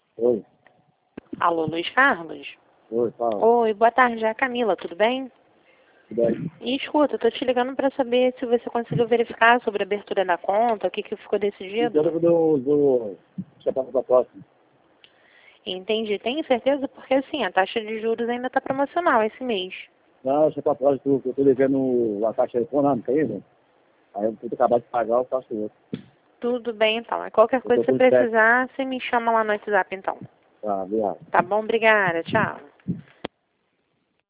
Oi, Alô, Luiz Carlos? oi, fala. Oi, boa tarde, é a Camila, tudo bem? Tudo bem? E escuta, eu tô te ligando para saber se você conseguiu verificar sobre a abertura da conta, o que que ficou Então decidido. eu vou chamar para a próxima. Entendi, tem certeza? Porque assim, a taxa de juros ainda está promocional esse mês. Não, deixa para a próxima, que eu estou devendo a taxa econômica ainda. Aí eu tenho que acabar de pagar, eu faço outro. Tudo bem, então. Qualquer Eu coisa estou que você com cheque. precisar, você me chama lá no WhatsApp, então. Tá, obrigado. Tá bom? Obrigada, tchau.